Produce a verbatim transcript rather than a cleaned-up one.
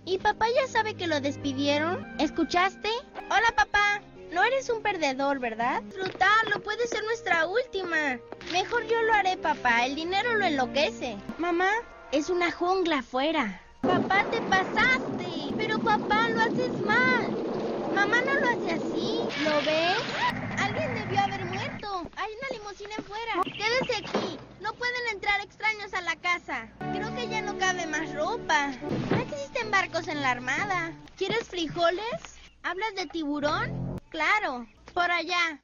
¿Y papá ya sabe que lo despidieron? ¿Escuchaste? Hola, papá. No eres un perdedor, ¿verdad? Disfrutarlo, puede ser nuestra última. Mejor yo lo haré, papá. El dinero lo enloquece. Mamá, es una jungla afuera. Papá, te pasaste. Pero papá, lo haces mal. Mamá no lo hace así. ¿Lo ves? Alguien debió haber muerto. Hay una limusina afuera. Quédese aquí. No pueden entrar extraños a la casa. Creo que ya no cabe más ropa. No existen barcos en la armada. ¿Quieres frijoles? ¿Hablas de tiburón? Claro, por allá.